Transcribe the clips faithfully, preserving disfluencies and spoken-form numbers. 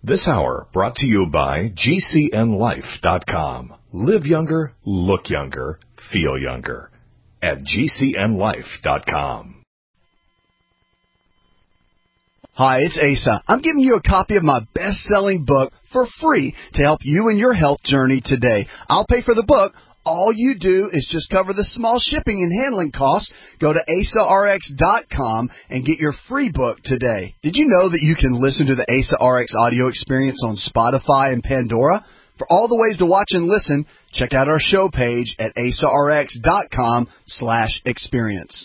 This hour brought to you by G C N life dot com. Live younger, look younger, feel younger at G C N life dot com. Hi, it's Asa. I'm giving you a copy of my best-selling book for free to help you in your health journey today. I'll pay for the book. All you do is just cover the small shipping and handling costs. Go to asa r x dot com and get your free book today. Did you know that you can listen to the Asa R X audio experience on Spotify and Pandora? For all the ways to watch and listen, check out our show page at asa r x dot com slash experience.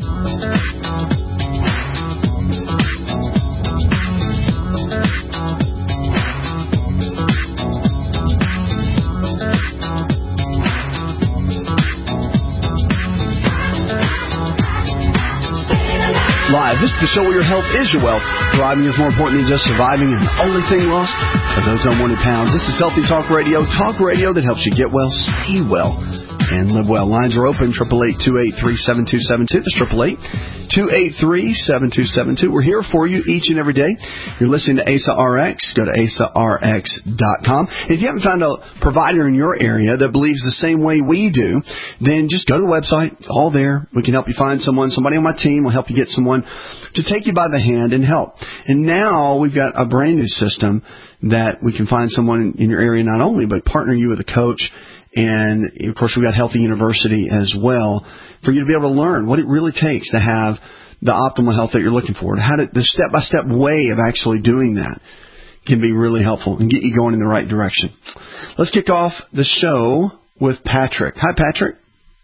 Live. This is the show where your health is your wealth. Thriving is more important than just surviving, and the only thing lost are those unwanted pounds. This is Healthy Talk Radio. Talk radio that helps you get well, stay well, and live well. Lines are open, eight eight eight, two eight three, seven two seven two. That's eight eight eight, two eight three, seven two seven two. We're here for you each and every day. You're listening to Asa R X. Go to asa r x dot com. If you haven't found a provider in your area that believes the same way we do, then just go to the website. It's all there. We can help you find someone. Somebody on my team will help you get someone to take you by the hand and help. And now we've got a brand new system that we can find someone in your area not only, but partner you with a coach. And, of course, we've got Healthy University as well for you to be able to learn what it really takes to have the optimal health that you're looking for. How to, the step-by-step way of actually doing that can be really helpful and get you going in the right direction. Let's kick off the show with Patrick. Hi, Patrick.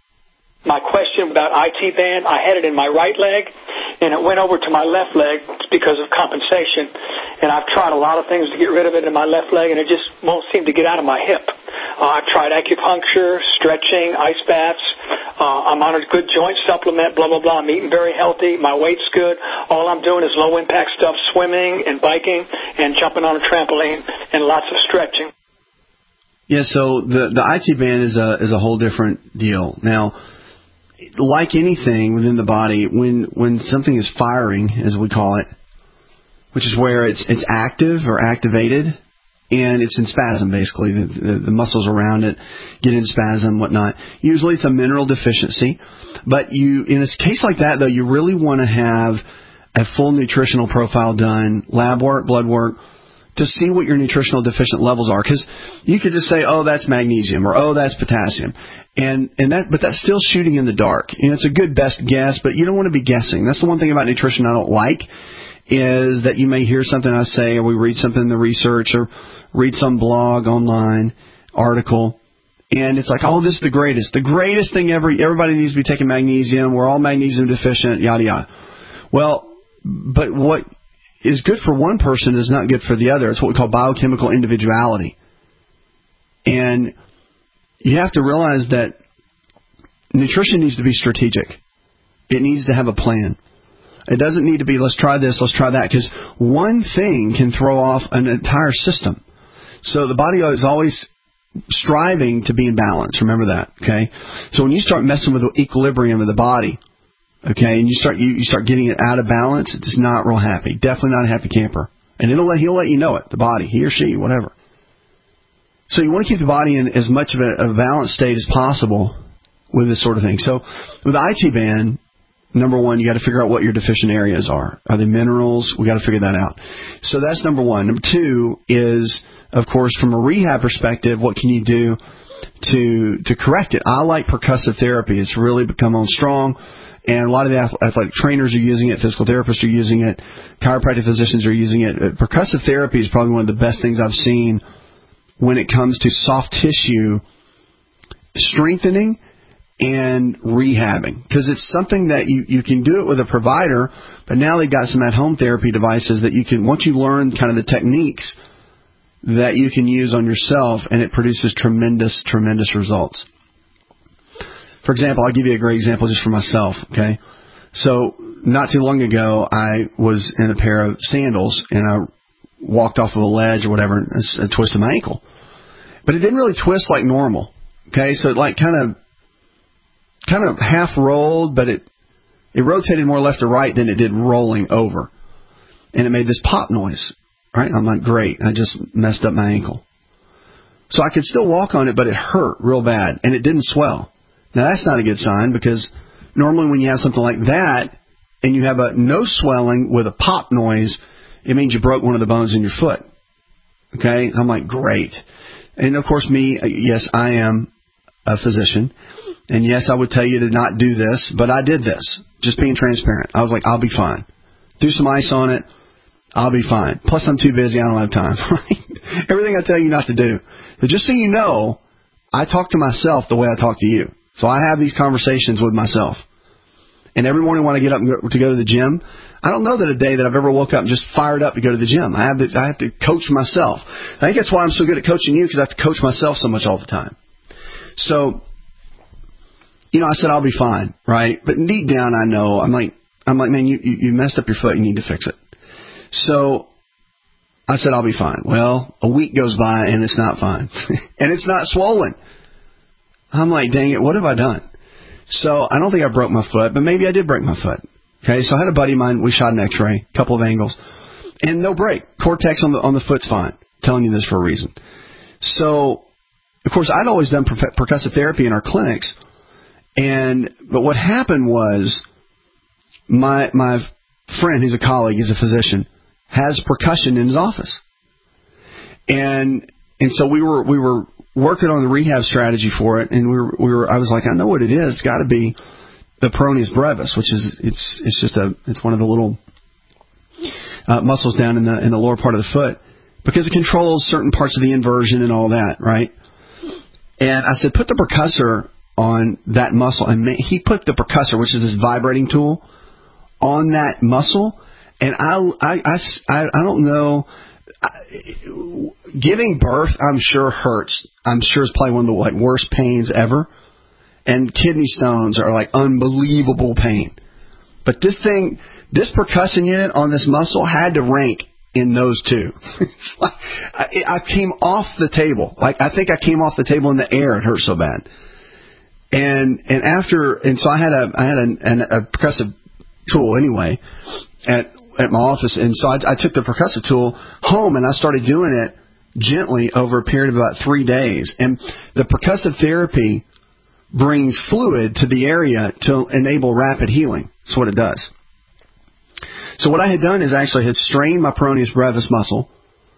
My question about I T band, I had it in my right leg, and it went over to my left leg because of compensation. And I've tried a lot of things to get rid of it in my left leg, and it just won't seem to get out of my hip. Uh, I've tried acupuncture, stretching, ice baths. Uh, I'm on a good joint supplement, blah, blah, blah. I'm eating very healthy. My weight's good. All I'm doing is low-impact stuff, swimming and biking and jumping on a trampoline and lots of stretching. Yeah, so the, the I T band is a, is a whole different deal. Now, like anything within the body, when when something is firing, as we call it, which is where it's it's active or activated, and it's in spasm, basically. The, the, the muscles around it get in spasm, whatnot. Usually it's a mineral deficiency. But you, in a case like that, though, you really want to have a full nutritional profile done, lab work, blood work, to see what your nutritional deficient levels are. Because you could just say, oh, that's magnesium, or oh, that's potassium. And and that, but that's still shooting in the dark. You know, it's a good best guess, but you don't want to be guessing. That's the one thing about nutrition I don't like, is that you may hear something I say, or we read something in the research, or read some blog online, article, and it's like, oh, this is the greatest. The greatest thing ever. Everybody needs to be taking magnesium. We're all magnesium deficient, yada, yada. Well, but what is good for one person is not good for the other. It's what we call biochemical individuality. And you have to realize that nutrition needs to be strategic. It needs to have a plan. It doesn't need to be, let's try this, let's try that, because one thing can throw off an entire system. So the body is always striving to be in balance. Remember that, okay? So when you start messing with the equilibrium of the body, okay, and you start you, you start getting it out of balance, it's not real happy. Definitely not a happy camper. And it'll let, he'll let you know it, the body, he or she, whatever. So you want to keep the body in as much of a, a balanced state as possible with this sort of thing. So with the I T band, number one, you got to figure out what your deficient areas are. Are they minerals? We got to figure that out. So that's number one. Number two is, of course, from a rehab perspective, what can you do to to correct it? I like percussive therapy. It's really become on strong, and a lot of the athletic trainers are using it. Physical therapists are using it. Chiropractic physicians are using it. Percussive therapy is probably one of the best things I've seen when it comes to soft tissue strengthening and rehabbing, because it's something that you, you can do it with a provider, but now they've got some at-home therapy devices that you can, once you learn kind of the techniques, that you can use on yourself, and it produces tremendous, tremendous results. For example, I'll give you a great example just for myself, okay? So not too long ago, I was in a pair of sandals, and I walked off of a ledge or whatever, and I twisted my ankle. But it didn't really twist like normal, okay? So it like kind of kind of half rolled, but it it rotated more left to right than it did rolling over. And it made this pop noise. Right? I'm like, great. I just messed up my ankle. So I could still walk on it, but it hurt real bad, and it didn't swell. Now, that's not a good sign, because normally when you have something like that and you have a no swelling with a pop noise, it means you broke one of the bones in your foot. Okay? I'm like, great. And, of course, me, yes, I am a physician, and, yes, I would tell you to not do this, but I did this, just being transparent. I was like, I'll be fine. Threw some ice on it. I'll be fine. Plus, I'm too busy. I don't have time. Right? Everything I tell you not to do. But just so you know, I talk to myself the way I talk to you. So I have these conversations with myself. And every morning when I get up to go to the gym, I don't know that a day that I've ever woke up and just fired up to go to the gym. I have to, I have to coach myself. I think that's why I'm so good at coaching you, because I have to coach myself so much all the time. So, you know, I said I'll be fine, right? But deep down, I know, I'm like, I'm like, man, you, you messed up your foot. You need to fix it. So I said, I'll be fine. Well, a week goes by and it's not fine. And it's not swollen. I'm like, dang it, what have I done? So I don't think I broke my foot, but maybe I did break my foot. Okay, so I had a buddy of mine. We shot an x-ray, a couple of angles, and no break. Cortex on the on the foot's fine. I'm telling you this for a reason. So, of course, I'd always done per- percussive therapy in our clinics. and But what happened was my my friend, who's a colleague, he's a physician, has percussion in his office. And and so we were we were working on the rehab strategy for it, and we were we were I was like, I know what it is. It's got to be the peroneus brevis, which is it's it's just a it's one of the little uh, muscles down in the in the lower part of the foot, because it controls certain parts of the inversion and all that, right? And I said, put the percussor on that muscle, and he put the percussor, which is this vibrating tool, on that muscle, and I I I, I don't know. I, giving birth, I'm sure hurts. I'm sure it's probably one of the like worst pains ever. And kidney stones are like unbelievable pain. But this thing, this percussion unit on this muscle had to rank in those two. It's like, I, I came off the table. Like I think I came off the table in the air. It hurt so bad. And and after and so I had a I had a, an, a percussive tool anyway at at my office, and so I, I took the percussive tool home and I started doing it gently over a period of about three days. And the percussive therapy brings fluid to the area to enable rapid healing. That's what it does. So what I had done is actually had strained my peroneus brevis muscle,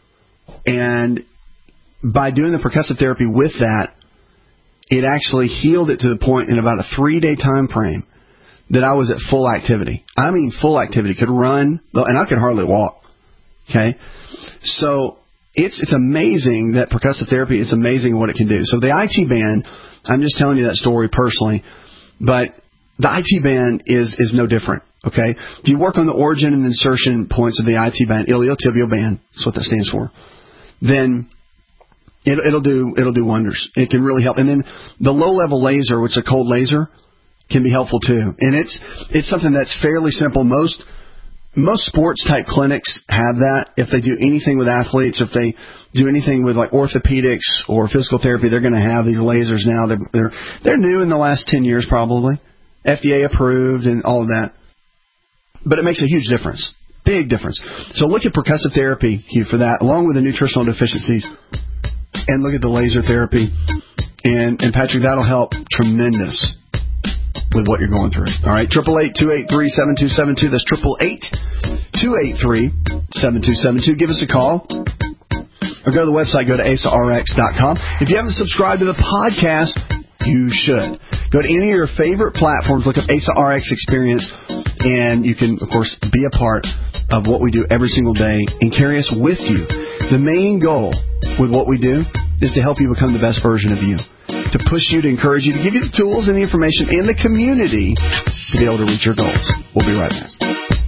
and by doing the percussive therapy with that, it actually healed it to the point in about a three-day time frame that I was at full activity. I mean full activity. Could run, and I could hardly walk. Okay? So it's it's amazing that percussive therapy is amazing what it can do. So the I T band, I'm just telling you that story personally, but the I T band is is no different. Okay? If you work on the origin and insertion points of the I T band, iliotibial band, that's what that stands for, then it, it'll do it'll do wonders. It can really help. And then the low-level laser, which is a cold laser, can be helpful too. And it's it's something that's fairly simple. Most most sports type clinics have that. If they do anything with athletes, if they do anything with like orthopedics or physical therapy, they're going to have these lasers now. They're they're they're new in the last ten years probably, F D A approved and all of that. But it makes a huge difference, big difference. So look at percussive therapy, Hugh, for that, along with the nutritional deficiencies, and look at the laser therapy. And and Patrick, that'll help tremendous with what you're going through. All right, triple eight two eight three seven two seven two. That's triple eight two eight three seven two seven two. Give us a call, or go to the website. Go to asa r x dot com. If you haven't subscribed to the podcast, you should. Go to any of your favorite platforms. Look up Asa R X Experience, and you can, of course, be a part of what we do every single day and carry us with you. The main goal with what we do is to help you become the best version of you, to push you, to encourage you, to give you the tools and the information and the community to be able to reach your goals. We'll be right back.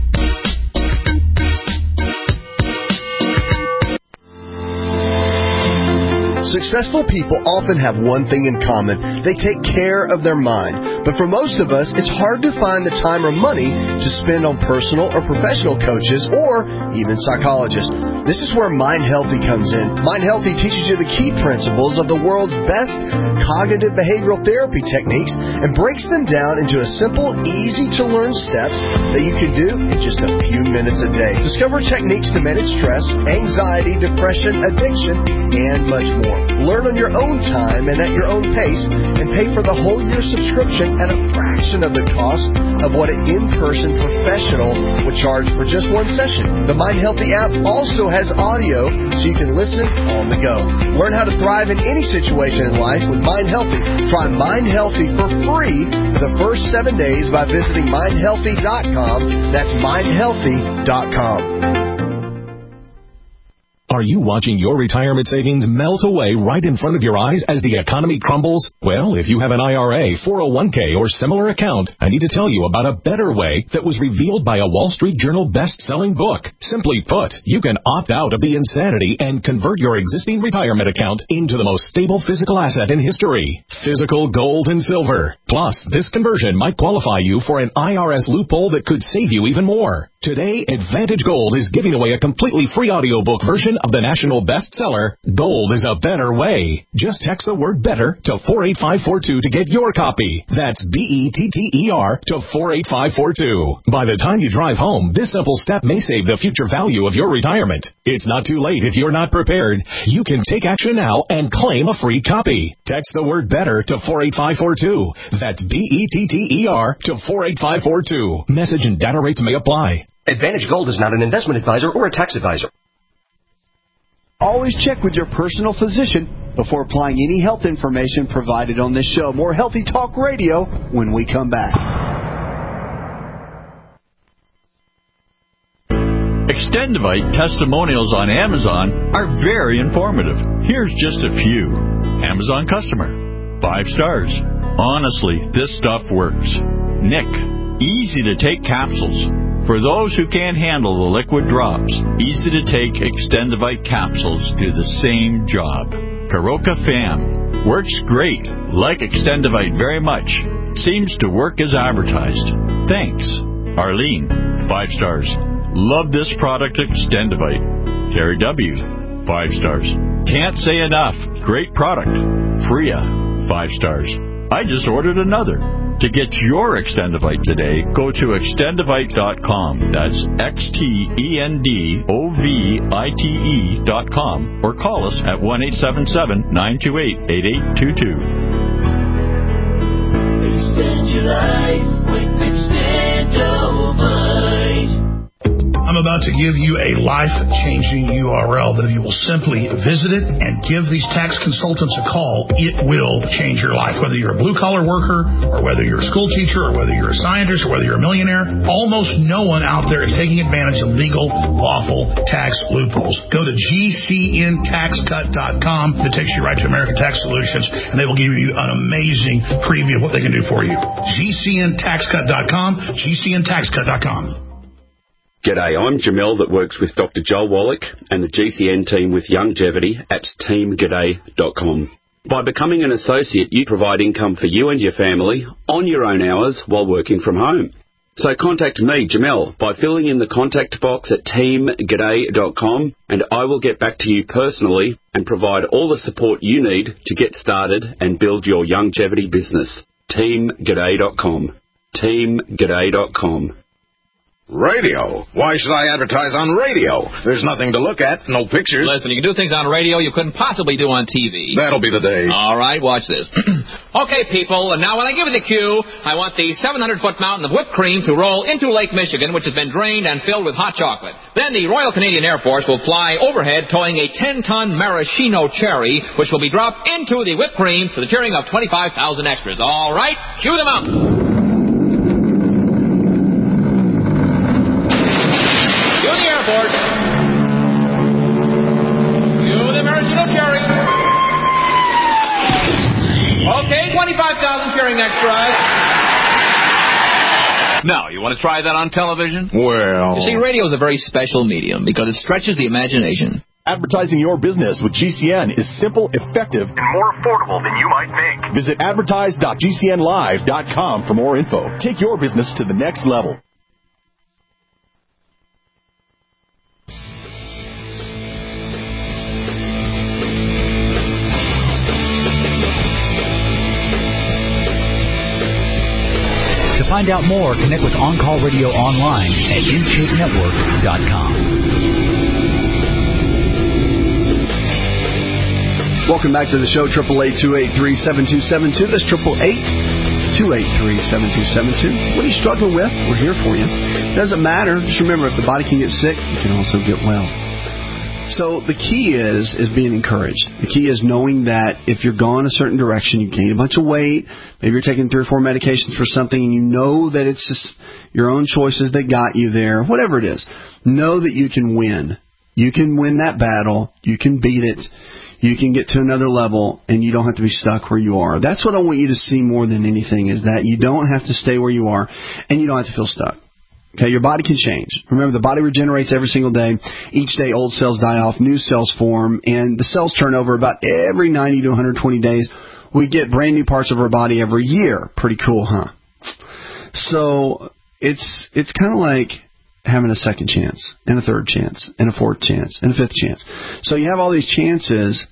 Successful people often have one thing in common. They take care of their mind. But for most of us, it's hard to find the time or money to spend on personal or professional coaches or even psychologists. This is where Mind Healthy comes in. Mind Healthy teaches you the key principles of the world's best cognitive behavioral therapy techniques and breaks them down into a simple, easy-to-learn steps that you can do in just a few minutes a day. Discover techniques to manage stress, anxiety, depression, addiction, and much more. Learn on your own time and at your own pace, and pay for the whole year subscription at a fraction of the cost of what an in-person professional would charge for just one session. The Mind Healthy app also has audio so you can listen on the go. Learn how to thrive in any situation in life with Mind Healthy. Try Mind Healthy for free for the first seven days by visiting mind healthy dot com. That's mind healthy dot com. Are you watching your retirement savings melt away right in front of your eyes as the economy crumbles? Well, if you have an I R A, four oh one k, or similar account, I need to tell you about a better way that was revealed by a Wall Street Journal best-selling book. Simply put, you can opt out of the insanity and convert your existing retirement account into the most stable physical asset in history, physical gold and silver. Plus, this conversion might qualify you for an I R S loophole that could save you even more. Today, Advantage Gold is giving away a completely free audiobook version of the national bestseller, Gold is a Better Way. Just text the word BETTER to four eight five four two to get your copy. That's B E T T E R to four eight five four two. By the time you drive home, this simple step may save the future value of your retirement. It's not too late if you're not prepared. You can take action now and claim a free copy. Text the word BETTER to four eight five four two. That's B E T T E R to four eight five four two. Message and data rates may apply. Advantage Gold is not an investment advisor or a tax advisor. Always check with your personal physician before applying any health information provided on this show. More Healthy Talk Radio when we come back. Extendivite testimonials on Amazon are very informative. Here's just a few. Amazon customer. Five stars. Honestly, this stuff works. Nick. Easy to take capsules. For those who can't handle the liquid drops, easy to take Extendivite capsules do the same job. Karoka Fam. Works great. Like Extendivite very much. Seems to work as advertised. Thanks. Arlene. Five stars. Love this product Extendivite. Terry W. Five stars. Can't say enough. Great product. Freya. Five stars. I just ordered another. To get your Extendivite today, go to extendivite dot com. That's X T E N D O V I T E dot com. Or call us at one eight seven seven, nine two eight, eight eight two two. Extend your life with Extendivite. I'm about to give you a life-changing U R L that if you will simply visit it and give these tax consultants a call, it will change your life. Whether you're a blue-collar worker or whether you're a school teacher or whether you're a scientist or whether you're a millionaire, almost no one out there is taking advantage of legal, lawful tax loopholes. Go to G C N tax cut dot com. It takes you right to American Tax Solutions, and they will give you an amazing preview of what they can do for you. G C N tax cut dot com, G C N tax cut dot com. G'day, I'm Jamel that works with Doctor Joel Wallach and the G C N team with Longevity at team g'day dot com. By becoming an associate, you provide income for you and your family on your own hours while working from home. So contact me, Jamel, by filling in the contact box at team g'day dot com, and I will get back to you personally and provide all the support you need to get started and build your longevity business. team g'day dot com. team g'day dot com. Radio? Why should I advertise on radio? There's nothing to look at, no pictures. Listen, you can do things on radio you couldn't possibly do on T V. That'll be the day. All right, watch this. Okay, people, and now when I give you the cue, I want the seven hundred foot mountain of whipped cream to roll into Lake Michigan, which has been drained and filled with hot chocolate. Then the Royal Canadian Air Force will fly overhead towing a ten ton maraschino cherry, which will be dropped into the whipped cream to the cheering of twenty-five thousand extras. All right, cue them out. twenty-five thousand cheering extras. Now, you want to try that on television? Well... You see, radio is a very special medium because it stretches the imagination. Advertising your business with G C N is simple, effective, and more affordable than you might think. Visit advertise dot G C N live dot com for more info. Take your business to the next level. find out more, connect with On Call Radio online at intake network dot com. Welcome back to the show, triple eight, two eight three, seven two seven two. That's triple eight, two eight three, seven two seven two. What are you struggling with? We're here for you. Doesn't matter. Just remember, if the body can get sick, you can also get well. So the key is is being encouraged. The key is knowing that if you're going a certain direction, you gain a bunch of weight, maybe you're taking three or four medications for something, and you know that it's just your own choices that got you there, whatever it is, know that you can win. You can win that battle. You can beat it. You can get to another level, and you don't have to be stuck where you are. That's what I want you to see more than anything, is that you don't have to stay where you are, and you don't have to feel stuck. Okay, your body can change. Remember, the body regenerates every single day. Each day, old cells die off, new cells form, and the cells turn over about every ninety to one hundred twenty days. We get brand new parts of our body every year. Pretty cool, huh? So it's it's kind of like having a second chance, and a third chance, and a fourth chance, and a fifth chance. So you have all these chances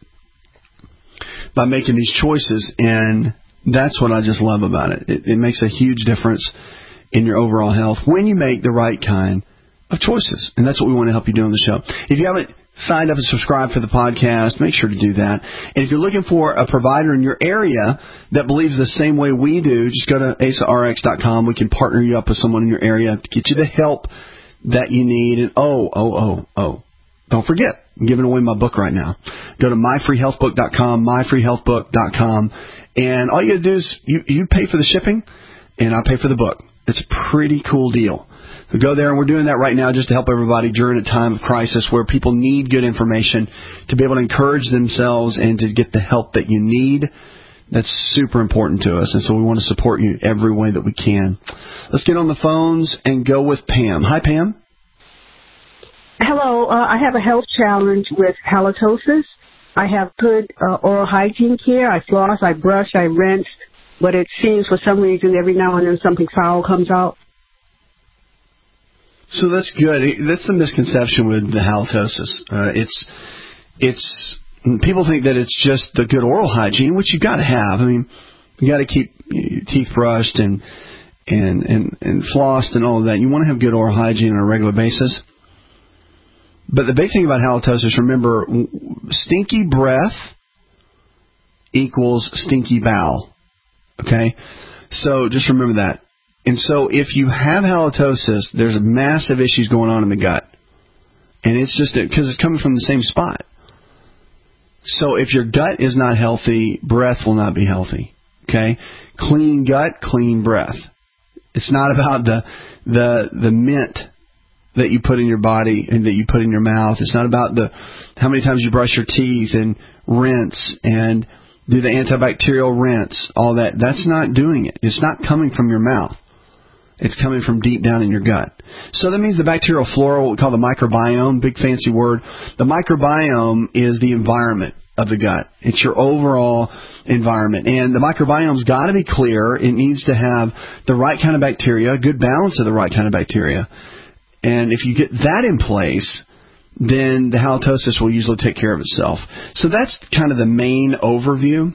by making these choices, and that's what I just love about it. It, it makes a huge difference in your overall health when you make the right kind of choices. And that's what we want to help you do on the show. If you haven't signed up and subscribed for the podcast, make sure to do that. And if you're looking for a provider in your area that believes the same way we do, just go to A S A R X dot com. We can partner you up with someone in your area to get you the help that you need. And oh, oh, oh, oh, don't forget, I'm giving away my book right now. Go to my free health book dot com, my free health book dot com. And all you got to do is you, you pay for the shipping, and I pay for the book. It's a pretty cool deal. So go there, and we're doing that right now just to help everybody during a time of crisis where people need good information to be able to encourage themselves and to get the help that you need. That's super important to us, and so we want to support you every way that we can. Let's get on the phones and go with Pam. Hi, Pam. Hello. Uh, I have a health challenge with halitosis. I have good uh, oral hygiene care. I floss, I brush, I rinse. But it seems for some reason every now and then something foul comes out. So that's good. That's the misconception with the halitosis. Uh, it's, it's, people think that it's just the good oral hygiene, which you've got to have. I mean, you got to keep your teeth brushed and, and, and, and flossed and all of that. You want to have good oral hygiene on a regular basis. But the big thing about halitosis, remember, stinky breath equals stinky bowel. Okay, so just remember that. And so if you have halitosis, there's massive issues going on in the gut. And it's just because it's coming from the same spot. So if your gut is not healthy, breath will not be healthy. Okay, clean gut, clean breath. It's not about the the the mint that you put in your body and that you put in your mouth. It's not about the how many times you brush your teeth and rinse and do the antibacterial rinse, all that. That's not doing it. It's not coming from your mouth. It's coming from deep down in your gut. So that means the bacterial flora, what we call the microbiome, big fancy word. The microbiome is the environment of the gut. It's your overall environment. And the microbiome's got to be clear. It needs to have the right kind of bacteria, a good balance of the right kind of bacteria. And if you get that in place, then the halitosis will usually take care of itself. So that's kind of the main overview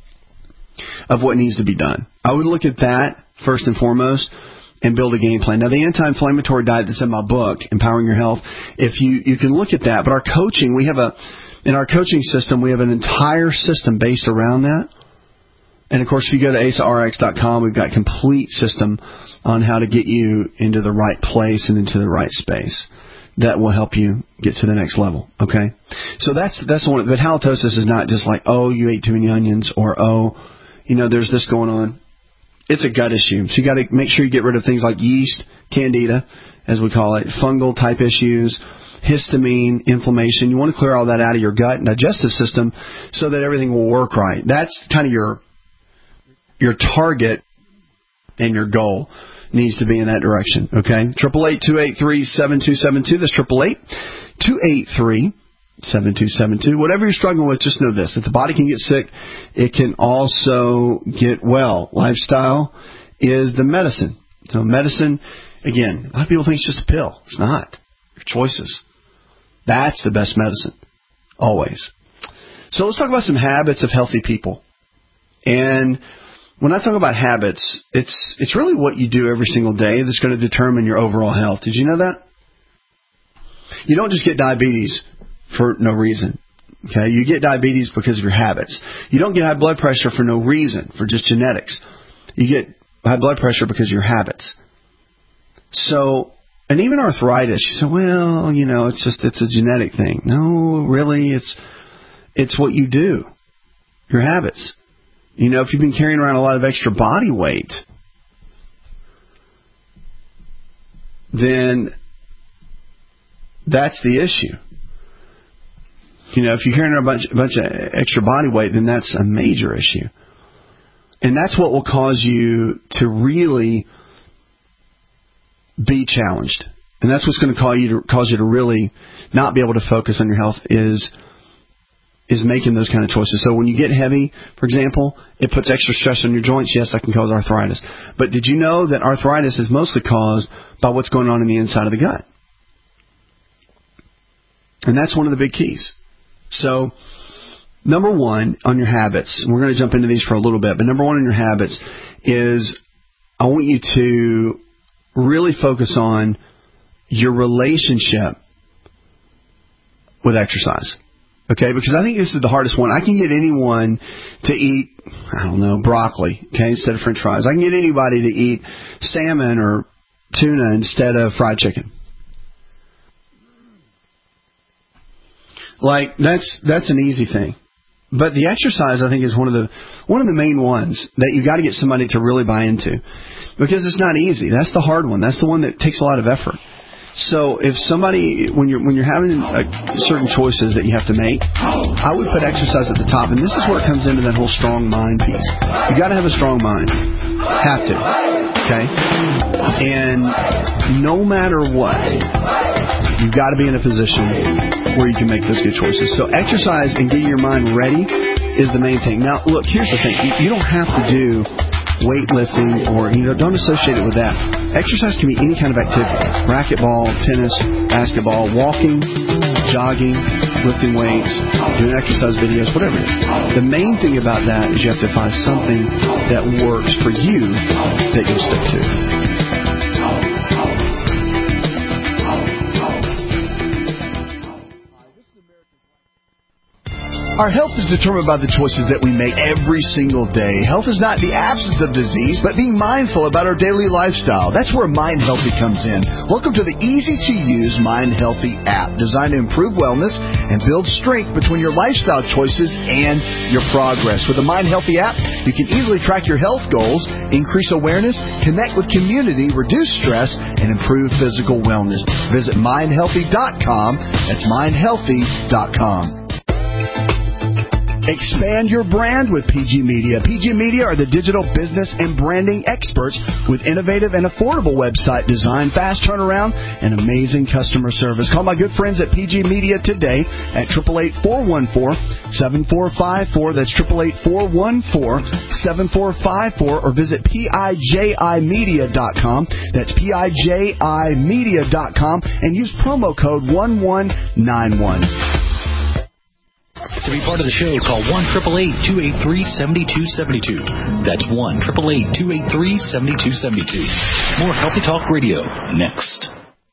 of what needs to be done. I would look at that first and foremost and build a game plan. Now, the anti-inflammatory diet that's in my book, Empowering Your Health, if you, you can look at that. But our coaching, we have a, in our coaching system, we have an entire system based around that. And, of course, if you go to A S A R X dot com, we've got a complete system on how to get you into the right place and into the right space. That will help you get to the next level, okay? So that's that's the one. But halitosis is not just like, oh, you ate too many onions, or, oh, you know, there's this going on. It's a gut issue. So you got to make sure you get rid of things like yeast, candida, as we call it, fungal type issues, histamine, inflammation. You want to clear all that out of your gut and digestive system so that everything will work right. That's kind of your your target and your goal. Needs to be in that direction, okay? triple eight, two eight three, seven two seven two. That's triple eight, two eight three, seven two seven two. Whatever you're struggling with, just know this. If the body can get sick, it can also get well. Lifestyle is the medicine. So medicine, again, a lot of people think it's just a pill. It's not. Your choices. That's the best medicine. Always. So let's talk about some habits of healthy people. And when I talk about habits, it's it's really what you do every single day that's going to determine your overall health. Did you know that? You don't just get diabetes for no reason. Okay, you get diabetes because of your habits. You don't get high blood pressure for no reason, for just genetics. You get high blood pressure because of your habits. So, and even arthritis, you say, well, you know, it's just, it's a genetic thing. No, really, it's, it's what you do. Your habits. You know, if you've been carrying around a lot of extra body weight, then that's the issue. You know, if you're carrying a bunch, a bunch of extra body weight, then that's a major issue. And that's what will cause you to really be challenged. And that's what's going to cause you to cause you to really not be able to focus on your health is is making those kind of choices. So when you get heavy, for example, it puts extra stress on your joints. Yes, that can cause arthritis. But did you know that arthritis is mostly caused by what's going on in the inside of the gut? And that's one of the big keys. So, number one on your habits, and we're going to jump into these for a little bit, but number one on your habits is I want you to really focus on your relationship with exercise. Okay, because I think this is the hardest one. I can get anyone to eat, I don't know, broccoli, okay, instead of French fries. I can get anybody to eat salmon or tuna instead of fried chicken. Like, that's that's an easy thing. But the exercise, I think, is one of the one of the main ones that you've got to get somebody to really buy into. Because it's not easy. That's the hard one. That's the one that takes a lot of effort. So if somebody, when you're when you're having uh, certain choices that you have to make, I would put exercise at the top. And this is where it comes into that whole strong mind piece. You've got to have a strong mind. Have to. Okay? And no matter what, you've got to be in a position where you can make those good choices. So exercise and getting your mind ready is the main thing. Now, look, here's the thing. You, you don't have to do weightlifting or, you know, don't associate it with that. Exercise can be any kind of activity. Racquetball, tennis, basketball, walking, jogging, lifting weights, doing exercise videos, whatever it is. The main thing about that is you have to find something that works for you that you'll stick to. Our health is determined by the choices that we make every single day. Health is not the absence of disease, but being mindful about our daily lifestyle. That's where Mind Healthy comes in. Welcome to the easy-to-use Mind Healthy app, designed to improve wellness and build strength between your lifestyle choices and your progress. With the Mind Healthy app, you can easily track your health goals, increase awareness, connect with community, reduce stress, and improve physical wellness. Visit mind healthy dot com. That's mind healthy dot com. Expand your brand with P G Media. P G Media are the digital business and branding experts with innovative and affordable website design, fast turnaround, and amazing customer service. Call my good friends at P G Media today at eight eight eight, four one four, seven four five four. That's eight eight eight, four one four, seven four five four. Or visit P I J I media dot com. That's P I J I media dot com. And use promo code one one nine one. To be part of the show, call one eight eight eight, two eight three, seven two seven two. That's one eight eight eight, two eight three, seven two seven two. More Healthy Talk Radio next.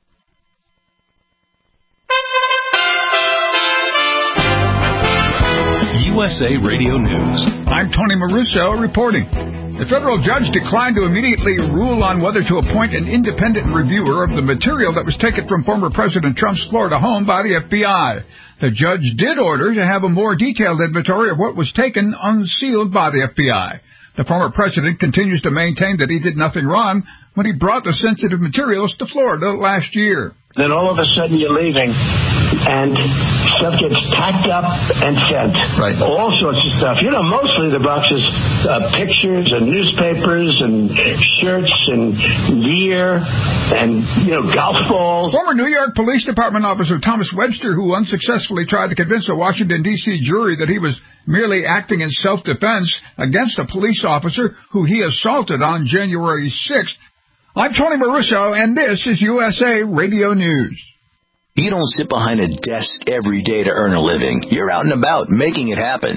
U S A Radio News. I'm Tony Maruso reporting. The federal judge declined to immediately rule on whether to appoint an independent reviewer of the material that was taken from former President Trump's Florida home by the F B I. The judge did order to have a more detailed inventory of what was taken unsealed by the F B I. The former president continues to maintain that he did nothing wrong when he brought the sensitive materials to Florida last year. Then all of a sudden you're leaving, and stuff gets packed up and sent. Right. All sorts of stuff. You know, mostly the box is uh, pictures and newspapers and shirts and gear and, you know, golf balls. Former New York Police Department officer Thomas Webster, who unsuccessfully tried to convince a Washington, D C jury that he was merely acting in self-defense against a police officer who he assaulted on January sixth. I'm Tony Maruso, and this is U S A Radio News. You don't sit behind a desk every day to earn a living. You're out and about making it happen.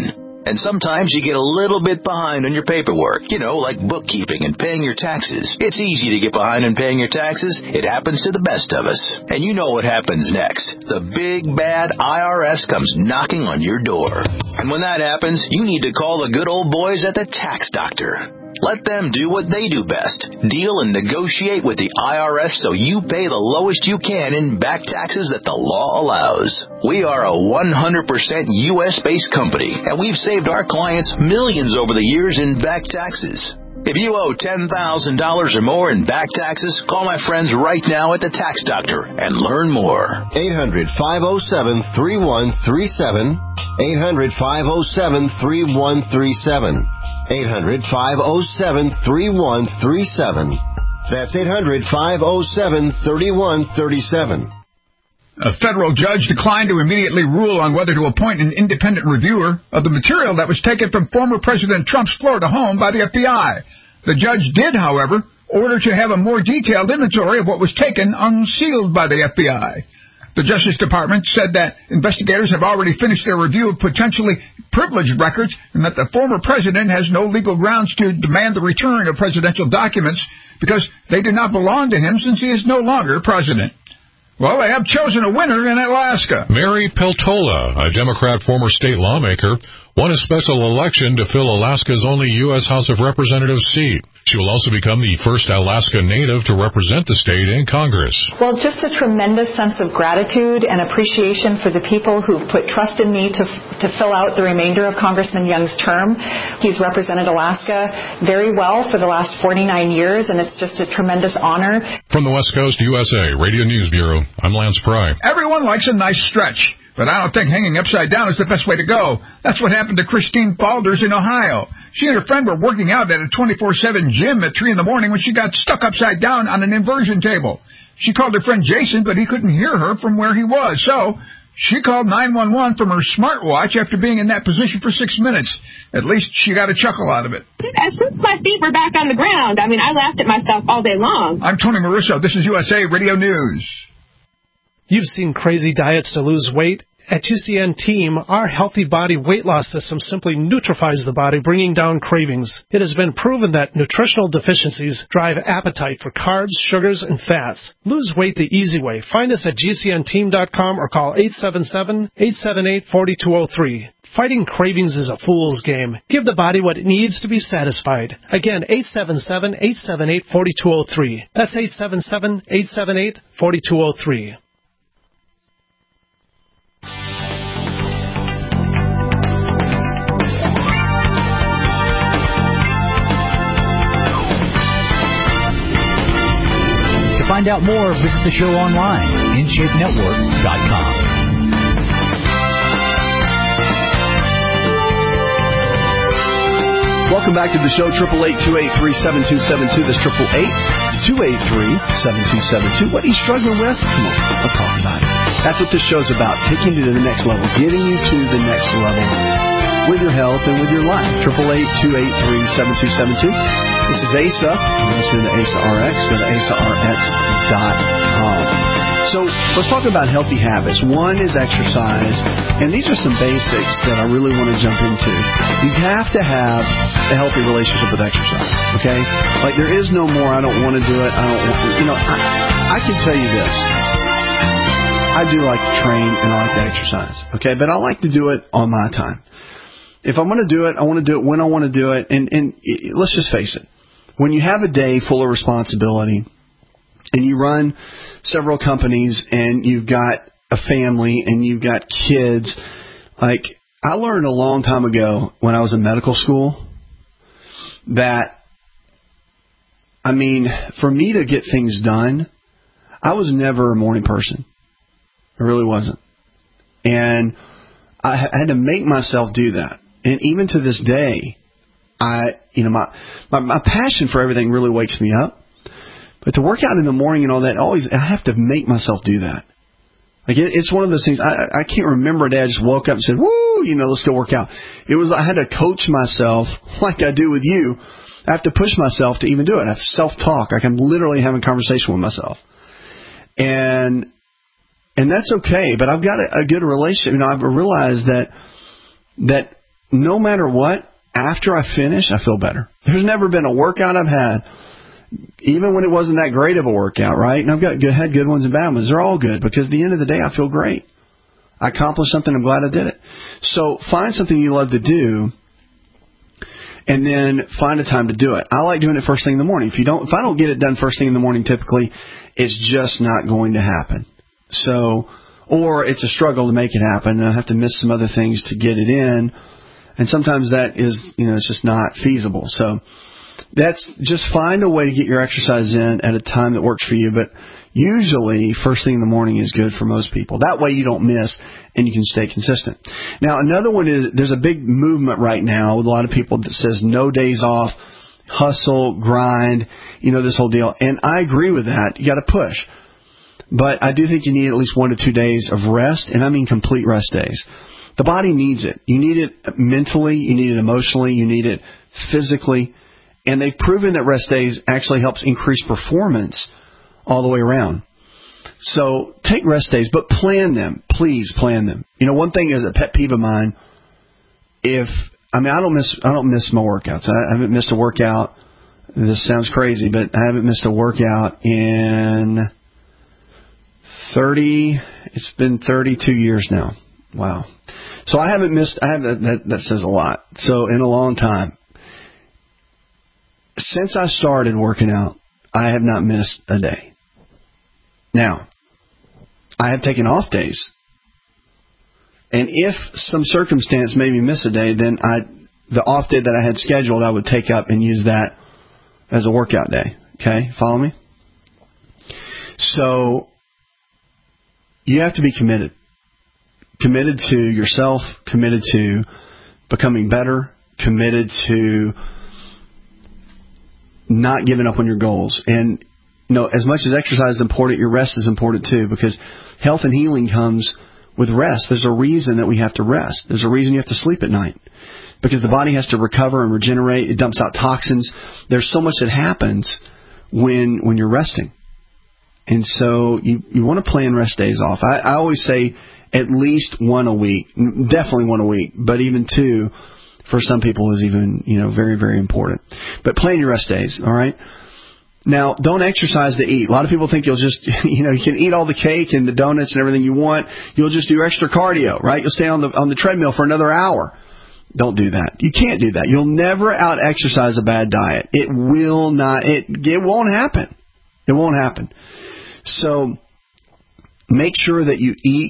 And sometimes you get a little bit behind on your paperwork, you know, like bookkeeping and paying your taxes. It's easy to get behind on paying your taxes. It happens to the best of us. And you know what happens next. The big, bad I R S comes knocking on your door. And when that happens, you need to call the good old boys at the Tax Doctor. Let them do what they do best. Deal and negotiate with the I R S so you pay the lowest you can in back taxes that the law allows. We are a one hundred percent U S-based company, and we've saved our clients millions over the years in back taxes. If you owe ten thousand dollars or more in back taxes, call my friends right now at the Tax Doctor and learn more. eight hundred, five oh seven, three one three seven. eight hundred, five oh seven, three one three seven. eight hundred, five oh seven, three one three seven. That's eight hundred, five oh seven, three one three seven. A federal judge declined to immediately rule on whether to appoint an independent reviewer of the material that was taken from former President Trump's Florida home by the F B I. The judge did, however, order to have a more detailed inventory of what was taken unsealed by the F B I. The Justice Department said that investigators have already finished their review of potentially privileged records and that the former president has no legal grounds to demand the return of presidential documents because they do not belong to him since he is no longer president. Well, they have chosen a winner in Alaska. Mary Peltola, a Democrat former state lawmaker, won a special election to fill Alaska's only U S House of Representatives seat. She will also become the first Alaska native to represent the state in Congress. Well, just a tremendous sense of gratitude and appreciation for the people who've put trust in me to to fill out the remainder of Congressman Young's term. He's represented Alaska very well for the last forty-nine years, and it's just a tremendous honor. From the West Coast U S A Radio News Bureau, I'm Lance Pry. Everyone likes a nice stretch, but I don't think hanging upside down is the best way to go. That's what happened to Christine Falders in Ohio. She and her friend were working out at a twenty-four seven gym at three in the morning when she got stuck upside down on an inversion table. She called her friend Jason, but he couldn't hear her from where he was. So she called nine one one from her smartwatch after being in that position for six minutes. At least she got a chuckle out of it. As soon as my feet were back on the ground, I mean, I laughed at myself all day long. I'm Tony Marusso. This is U S A Radio News. You've seen crazy diets to lose weight. At G C N Team, our healthy body weight loss system simply neutralizes the body, bringing down cravings. It has been proven that nutritional deficiencies drive appetite for carbs, sugars, and fats. Lose weight the easy way. Find us at G C N team dot com or call eight seven seven, eight seven eight, four two zero three. Fighting cravings is a fool's game. Give the body what it needs to be satisfied. Again, eight seven seven, eight seven eight, four two zero three. That's eight seven seven, eight seven eight, four two zero three. To find out more, visit the show online, in shape network dot com. Welcome back to the show, triple eight, two eight three, seven two seven two. That's triple eight, two eight three, seven two seven two. What are you struggling with? Come on, let's talk about it. That's what this show's about, taking you to the next level, getting you to the next level with your health and with your life. triple eight, two eight three, seven two seven two. This is A S A. You're listening to A S A R X. Go to A S A R X dot com. So let's talk about healthy habits. One is exercise, and these are some basics that I really want to jump into. You have to have a healthy relationship with exercise, okay? Like, there is no more, I don't want to do it, I don't want to, you know, I, I can tell you this. I do like to train and I like to exercise, okay? But I like to do it on my time. If I'm going to do it, I want to do it when I want to do it, and, and let's just face it. When you have a day full of responsibility and you run several companies and you've got a family and you've got kids, like I learned a long time ago when I was in medical school that, I mean, for me to get things done, I was never a morning person. I really wasn't. And I had to make myself do that. And even to this day, I, you know, my, my, my passion for everything really wakes me up. But to work out in the morning and all that, always, I have to make myself do that. Like, it, it's one of those things, I, I can't remember a day I just woke up and said, woo, you know, let's go work out. It was, I had to coach myself like I do with you. I have to push myself to even do it. I have self-talk. Like, I'm literally having a conversation with myself. And, and that's okay. But I've got a, a good relationship. You know, I've realized that, that no matter what, after I finish, I feel better. There's never been a workout I've had, even when it wasn't that great of a workout, right? And I've got good, had good ones and bad ones. They're all good because at the end of the day, I feel great. I accomplished something. I'm glad I did it. So find something you love to do, and then find a time to do it. I like doing it first thing in the morning. If you don't, if I don't get it done first thing in the morning, typically, it's just not going to happen. So, or it's a struggle to make it happen, and I have to miss some other things to get it in. And sometimes that is, you know, it's just not feasible. So that's just find a way to get your exercise in at a time that works for you. But usually first thing in the morning is good for most people. That way you don't miss and you can stay consistent. Now, another one is there's a big movement right now with a lot of people that says no days off, hustle, grind, you know, this whole deal. And I agree with that. You got to push. But I do think you need at least one to two days of rest, and I mean complete rest days. The body needs it. You need it mentally, you need it emotionally, you need it physically. And they've proven that rest days actually helps increase performance all the way around. So take rest days, but plan them. Please plan them. You know, one thing is a pet peeve of mine. If I mean, I don't miss I don't miss my workouts. I haven't missed a workout. This sounds crazy, but I haven't missed a workout in thirty. It's been thirty-two years now. Wow. So I haven't missed. I have that. That says a lot. So in a long time, since I started working out, I have not missed a day. Now, I have taken off days. And if some circumstance made me miss a day, then I, the off day that I had scheduled, I would take up and use that as a workout day. Okay? Follow me? So, you have to be committed. Committed to yourself, committed to becoming better, committed to not giving up on your goals. And, you know, as much as exercise is important, your rest is important too, because health and healing comes with rest. There's a reason that we have to rest. There's a reason you have to sleep at night, because the body has to recover and regenerate. It dumps out toxins. There's so much that happens when when you're resting. And so you, you want to plan rest days off. I, I always say at least one a week, definitely one a week, but even two for some people is even, you know, very, very important. But plan your rest days, all right? Now, don't exercise to eat. A lot of people think you'll just, you know, you can eat all the cake and the donuts and everything you want. You'll just do extra cardio, right? You'll stay on the on the treadmill for another hour. Don't do that. You can't do that. You'll never out-exercise a bad diet. It will not. It it won't happen. It won't happen. So make sure that you eat,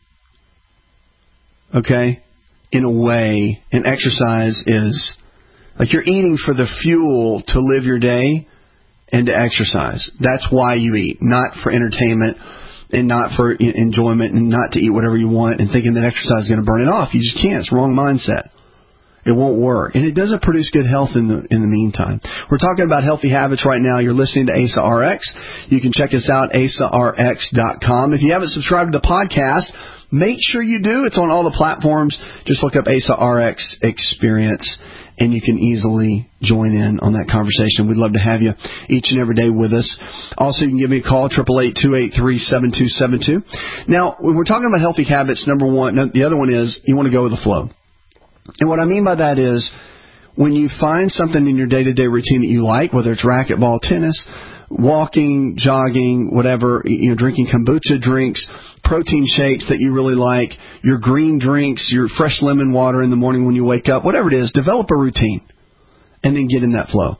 okay, in a way, and exercise is like you're eating for the fuel to live your day and to exercise. That's why you eat, not for entertainment and not for enjoyment and not to eat whatever you want and thinking that exercise is going to burn it off. You just can't. It's the wrong mindset. It won't work. And it doesn't produce good health in the in the meantime. We're talking about healthy habits right now. You're listening to A S A R X. You can check us out, A S A R X dot com. If you haven't subscribed to the podcast, make sure you do. It's on all the platforms. Just look up A S A R X Experience, and you can easily join in on that conversation. We'd love to have you each and every day with us. Also, you can give me a call, eight eight eight, two eight three, seven two seven two. Now, when we're talking about healthy habits, number one, the other one is you want to go with the flow. And what I mean by that is when you find something in your day-to-day routine that you like, whether it's racquetball, tennis, walking, jogging, whatever, you know, drinking kombucha drinks, protein shakes that you really like, your green drinks, your fresh lemon water in the morning when you wake up, whatever it is, develop a routine and then get in that flow.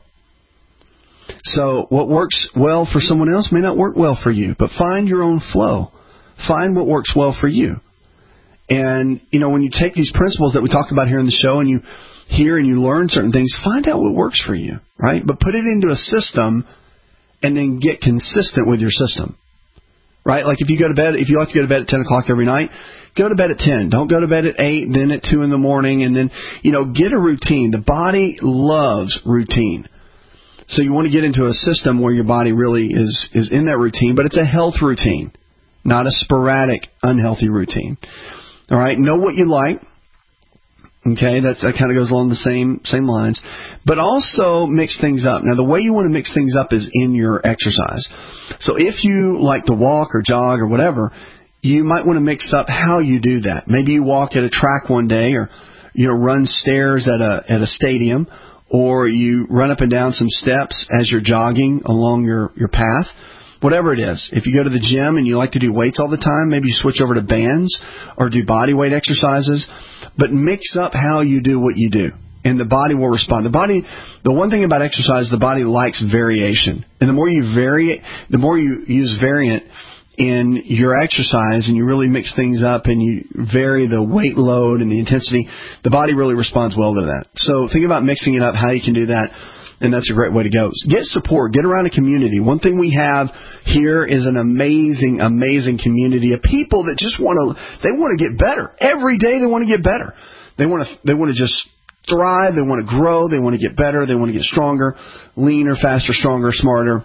So what works well for someone else may not work well for you, but find your own flow. Find what works well for you. And, you know, when you take these principles that we talk about here in the show and you hear and you learn certain things, find out what works for you, right? But put it into a system and then get consistent with your system, right? Like if you go to bed, if you like to go to bed at ten o'clock every night, go to bed at ten. Don't go to bed at eight, then at two in the morning, and then, you know, get a routine. The body loves routine. So you want to get into a system where your body really is, is in that routine, but it's a health routine, not a sporadic, unhealthy routine. All right, know what you like. Okay, that's, that kind of goes along the same same lines. But also mix things up. Now, the way you want to mix things up is in your exercise. So if you like to walk or jog or whatever, you might want to mix up how you do that. Maybe you walk at a track one day or you know, run stairs at a at a stadium, or you run up and down some steps as you're jogging along your, your path, whatever it is. If you go to the gym and you like to do weights all the time, maybe you switch over to bands or do body weight exercises, but mix up how you do what you do, and the body will respond. The body, the one thing about exercise, the body likes variation, and the more you vary it, the more you use variant in your exercise, and you really mix things up and you vary the weight load and the intensity, the body really responds well to that. So think about mixing it up, how you can do that, and that's a great way to go. Get support. Get around a community. One thing we have here is an amazing, amazing community of people that just want to, they want to get better. Every day they want to get better. They want to, they want to just thrive. They want to grow. They want to get better. They want to get stronger, leaner, faster, stronger, smarter,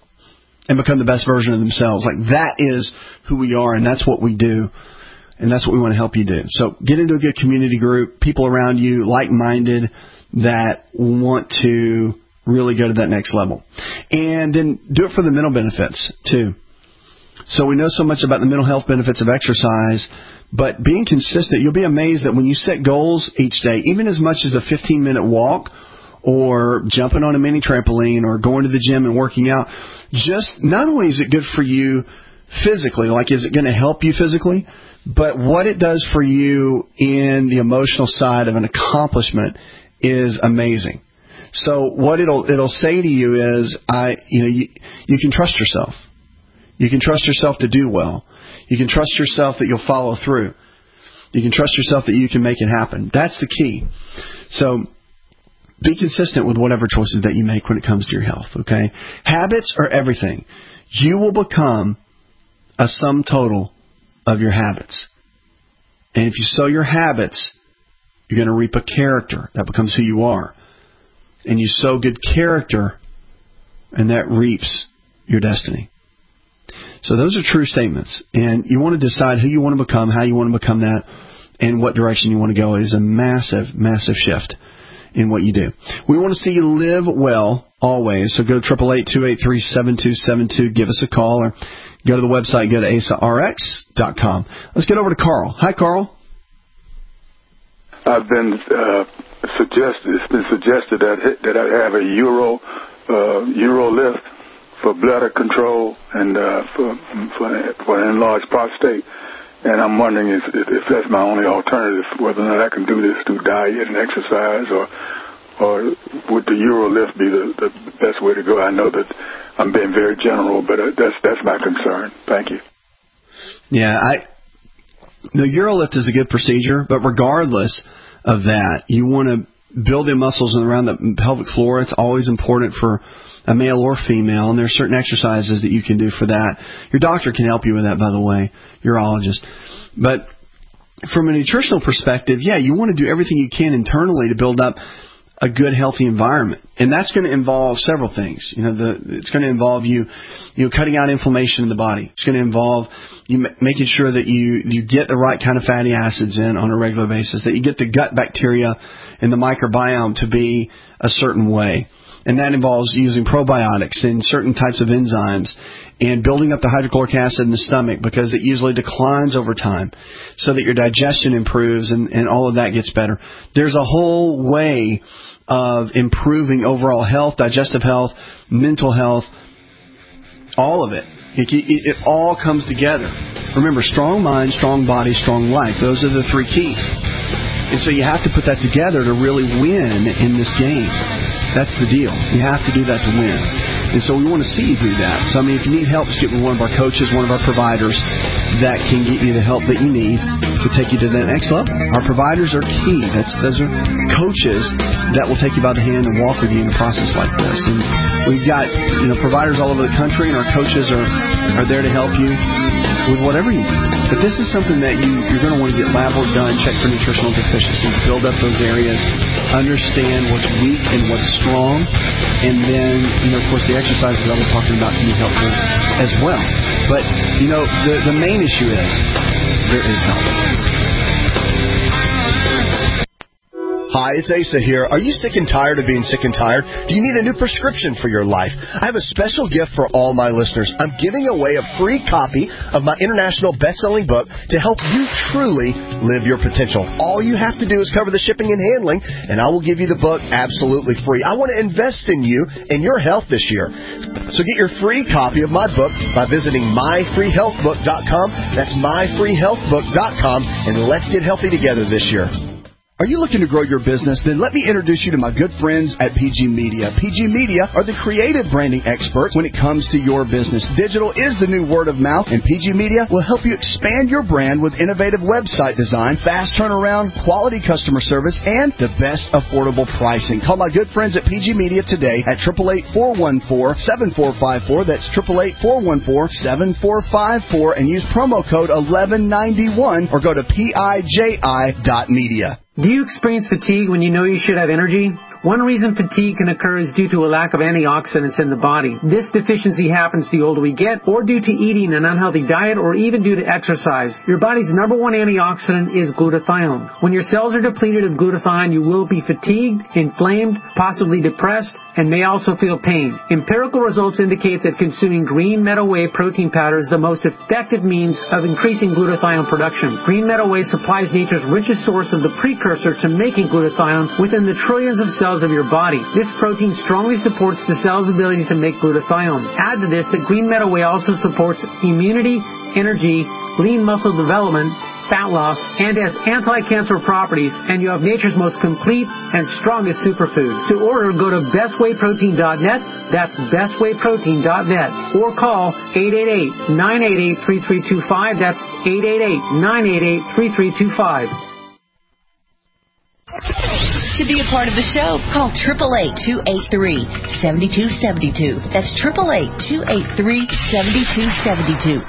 and become the best version of themselves. Like, that is who we are, and that's what we do, and that's what we want to help you do. So get into a good community group, people around you, like-minded, that want to really go to that next level. And then do it for the mental benefits, too. So we know so much about the mental health benefits of exercise, but being consistent, you'll be amazed that when you set goals each day, even as much as a fifteen-minute walk, or jumping on a mini trampoline, or going to the gym and working out, just not only is it good for you physically, like is it going to help you physically, but what it does for you in the emotional side of an accomplishment is amazing. So what it'll it'll say to you is, I you know you, you can trust yourself. You can trust yourself to do well. You can trust yourself that you'll follow through. You can trust yourself that you can make it happen. That's the key. So be consistent with whatever choices that you make when it comes to your health, okay? Habits are everything. You will become a sum total of your habits. And if you sow your habits, you're going to reap a character. That becomes who you are. And you sow good character, and that reaps your destiny. So those are true statements. And you want to decide who you want to become, how you want to become that, and what direction you want to go. It is a massive, massive shift in what you do. We want to see you live well always. So go to eight eight eight, two eight three, seven two seven two. Give us a call, or go to the website, go to A S A R X dot com. Let's get over to Carl. Hi, Carl. I've been uh, suggested. It's been suggested that that I have a Euro uh, Euro lift for bladder control and uh, for, for for an enlarged prostate. And I'm wondering if, if that's my only alternative, whether or not I can do this through diet and exercise, or or would the Euro lift be the, the best way to go? I know that I'm being very general, but that's that's my concern. Thank you. Yeah, I the UroLift is a good procedure, but regardless of that, you want to build the muscles around the pelvic floor. It's always important for a male or female, and there are certain exercises that you can do for that. Your doctor can help you with that, by the way, urologist. But from a nutritional perspective, yeah, you want to do everything you can internally to build up a good, healthy environment, and that's going to involve several things. You know, the, it's going to involve you, you know, cutting out inflammation in the body. It's going to involve you m- making sure that you you get the right kind of fatty acids in on a regular basis, that you get the gut bacteria and the microbiome to be a certain way, and that involves using probiotics and certain types of enzymes, and building up the hydrochloric acid in the stomach, because it usually declines over time, so that your digestion improves and, and all of that gets better. There's a whole way of improving overall health, digestive health, mental health, all of it. It, it. it all comes together. Remember, strong mind, strong body, strong life. Those are the three keys. And so you have to put that together to really win in this game. That's the deal. You have to do that to win. And so we want to see you do that. So, I mean, if you need help, just get with one of our coaches, one of our providers that can get you the help that you need to take you to that next level. Our providers are key. That's Those are coaches that will take you by the hand and walk with you in a process like this. And we've got, you know, providers all over the country, and our coaches are, are there to help you with whatever you need. But this is something that you, you're going to want to get lab work done, check for nutritional deficiencies, build up those areas, understand what's weak and what's strong, and then, you know, of course, the exercises that we're talking about can be helpful as well. But, you know, the, the main issue is there is help. Hi, it's Asa here. Are you sick and tired of being sick and tired? Do you need a new prescription for your life? I have a special gift for all my listeners. I'm giving away a free copy of my international best-selling book to help you truly live your potential. All you have to do is cover the shipping and handling, and I will give you the book absolutely free. I want to invest in you and your health this year. So get your free copy of my book by visiting my free health book dot com. That's my free health book dot com, and let's get healthy together this year. Are you looking to grow your business? Then let me introduce you to my good friends at P G Media. P G Media are the creative branding experts when it comes to your business. Digital is the new word of mouth, and P G Media will help you expand your brand with innovative website design, fast turnaround, quality customer service, and the best affordable pricing. Call my good friends at P G Media today at eight eight eight, four one four, seven four five four. That's eight eight eight, four one four, seven four five four, and use promo code eleven ninety-one or go to P I J I dot media. Do you experience fatigue when you know you should have energy? One reason fatigue can occur is due to a lack of antioxidants in the body. This deficiency happens the older we get, or due to eating an unhealthy diet, or even due to exercise. Your body's number one antioxidant is glutathione. When your cells are depleted of glutathione, you will be fatigued, inflamed, possibly depressed, and may also feel pain. Empirical results indicate that consuming green meadow whey protein powder is the most effective means of increasing glutathione production. Green meadow whey supplies nature's richest source of the precursor to making glutathione within the trillions of cells of your body. This protein strongly supports the cell's ability to make glutathione. Add to this that green meadow whey also supports immunity, energy, lean muscle development, fat loss, and has anti-cancer properties, and you have nature's most complete and strongest superfood. To order, go to best whey protein dot net, that's best whey protein dot net, or call eight eight eight, nine eight eight, three three two five, that's eight eight eight, nine eight eight, three three two five. To be a part of the show, call eight eight eight, two eight three, seven two seven two. That's eight eight eight, two eight three, seven two seven two.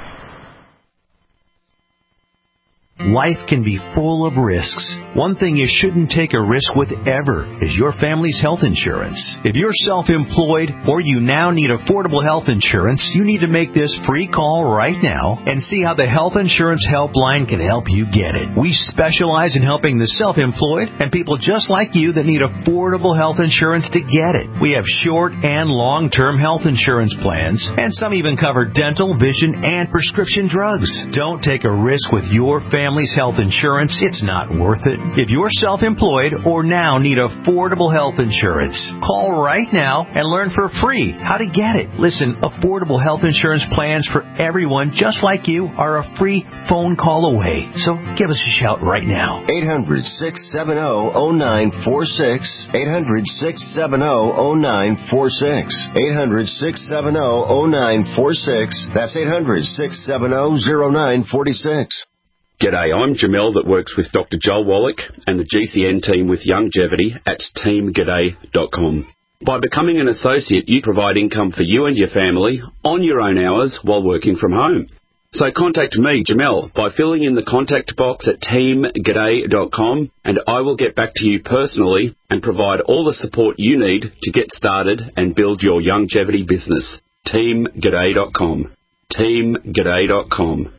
Life can be full of risks. One thing you shouldn't take a risk with ever is your family's health insurance. If you're self-employed or you now need affordable health insurance, you need to make this free call right now and see how the Health Insurance Helpline can help you get it. We specialize in helping the self-employed and people just like you that need affordable health insurance to get it. We have short and long-term health insurance plans, and some even cover dental, vision, and prescription drugs. Don't take a risk with your family. Family's health insurance, it's not worth it. If you're self-employed or now need affordable health insurance, call right now and learn for free how to get it. Listen, affordable health insurance plans for everyone just like you are a free phone call away. So give us a shout right now. eight hundred, six seven zero, zero nine four six. eight hundred, six seven zero, zero nine four six. eight hundred, six seven zero, zero nine four six. That's eight hundred, six seven zero, zero nine four six. G'day, I'm Jamel that works with Doctor Joel Wallach and the G C N team with Longevity at team g'day dot com. By becoming an associate, you provide income for you and your family on your own hours while working from home. So contact me, Jamel, by filling in the contact box at team g'day dot com, and I will get back to you personally and provide all the support you need to get started and build your longevity business. team g'day dot com. team g'day dot com.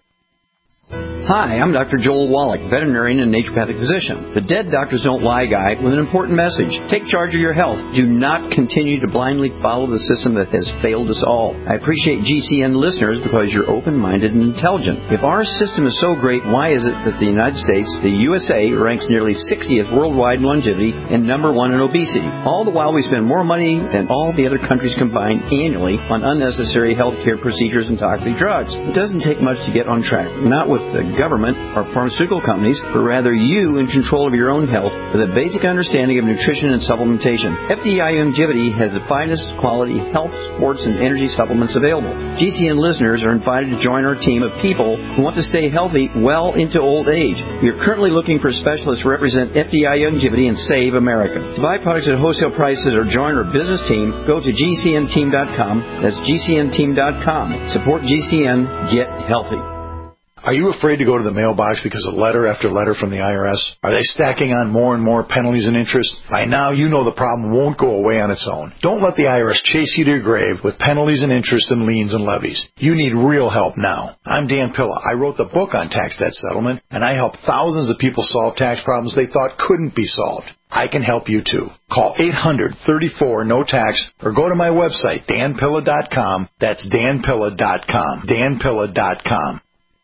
Hi, I'm Doctor Joel Wallach, veterinarian and naturopathic physician. The Dead Doctors Don't Lie guy with an important message. Take charge of your health. Do not continue to blindly follow the system that has failed us all. I appreciate G C N listeners because you're open-minded and intelligent. If our system is so great, why is it that the United States, the U S A, ranks nearly sixtieth worldwide in longevity and number one in obesity? All the while we spend more money than all the other countries combined annually on unnecessary healthcare procedures and toxic drugs. It doesn't take much to get on track. Not with the government or pharmaceutical companies, but rather you in control of your own health with a basic understanding of nutrition and supplementation. F D I Longevity has the finest quality health, sports, and energy supplements available. G C N listeners are invited to join our team of people who want to stay healthy well into old age. We are currently looking for specialists to represent F D I Longevity and Save America. To buy products at wholesale prices or join our business team, go to G C N team dot com. That's G C N team dot com. Support G C N. Get healthy. Are you afraid to go to the mailbox because of letter after letter from the I R S? Are they stacking on more and more penalties and interest? By now, you know the problem won't go away on its own. Don't let the I R S chase you to your grave with penalties and interest and liens and levies. You need real help now. I'm Dan Pilla. I wrote the book on tax debt settlement, and I help thousands of people solve tax problems they thought couldn't be solved. I can help you too. Call eight hundred, thirty-four, no tax or go to my website, dan pilla dot com. That's dan pilla dot com. dan pilla dot com.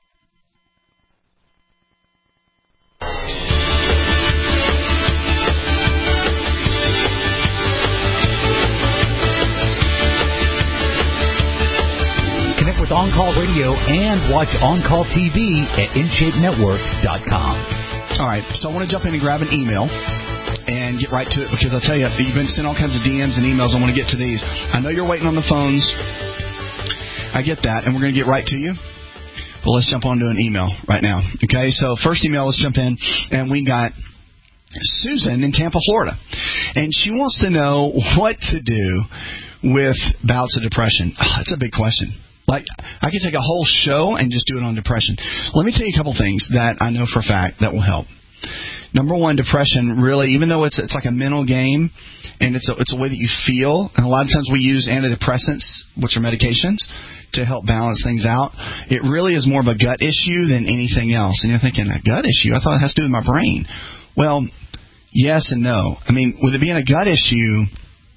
Connect with On Call Radio and watch On Call T V at in shape network dot com. All right, so I want to jump in and grab an email and get right to it because I'll tell you, you've been sending all kinds of D Ms and emails. I want to get to these. I know you're waiting on the phones. I get that, and we're going to get right to you. But let's jump on to an email right now. Okay, so first email, let's jump in, and we got Susan in Tampa, Florida. And she wants to know what to do with bouts of depression. Oh, that's a big question. Like, I could take a whole show and just do it on depression. Let me tell you a couple things that I know for a fact that will help. Number one, depression really, even though it's it's like a mental game and it's a, it's a way that you feel, and a lot of times we use antidepressants, which are medications, to help balance things out. It really is more of a gut issue than anything else. And you're thinking, a gut issue? I thought it has to do with my brain. Well, yes and no. I mean, with it being a gut issue,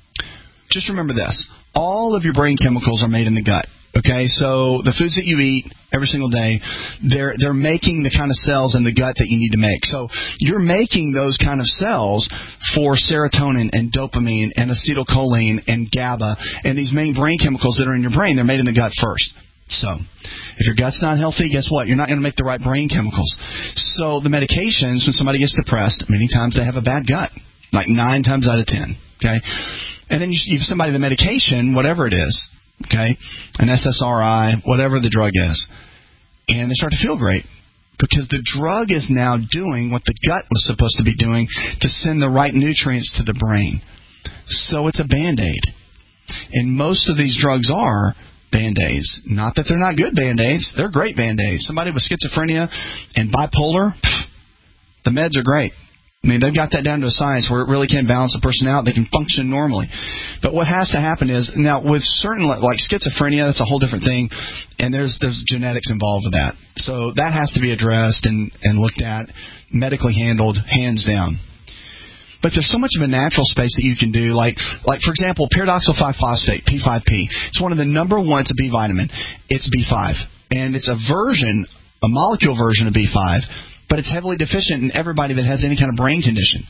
just remember this. All of your brain chemicals are made in the gut. Okay, so the foods that you eat every single day, they're they're making the kind of cells in the gut that you need to make. So you're making those kind of cells for serotonin and dopamine and acetylcholine and GABA and these main brain chemicals that are in your brain. They're made in the gut first. So if your gut's not healthy, guess what? You're not going to make the right brain chemicals. So the medications, when somebody gets depressed, many times they have a bad gut, like nine times out of ten. Okay, and then you give somebody the medication, whatever it is. Okay, an S S R I, whatever the drug is, and they start to feel great because the drug is now doing what the gut was supposed to be doing to send the right nutrients to the brain. So it's a Band-Aid, and most of these drugs are Band-Aids. Not that they're not good Band-Aids. They're great Band-Aids. Somebody with schizophrenia and bipolar, pff, the meds are great. I mean, they've got that down to a science where it really can balance a person out. They can function normally. But what has to happen is, now with certain, like schizophrenia, that's a whole different thing, and there's there's genetics involved with that. So that has to be addressed and, and looked at, medically handled, hands down. But there's so much of a natural space that you can do, like, like for example, pyridoxal five phosphate, P five P. It's one of the number one, it's a B vitamin. It's B five. And it's a version, a molecule version of B five, but it's heavily deficient in everybody that has any kind of brain condition.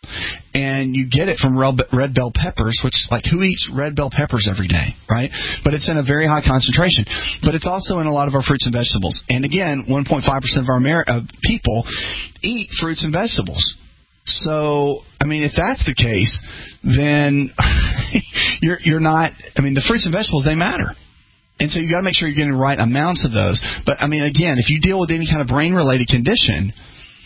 And you get it from red bell peppers, which, like, who eats red bell peppers every day, right? But it's in a very high concentration. But it's also in a lot of our fruits and vegetables. And again, one point five percent of our Amer- uh, people eat fruits and vegetables. So, I mean, if that's the case, then you're you're not, I mean, the fruits and vegetables, they matter. And so you got to make sure you're getting the right amounts of those. But, I mean, again, if you deal with any kind of brain-related condition,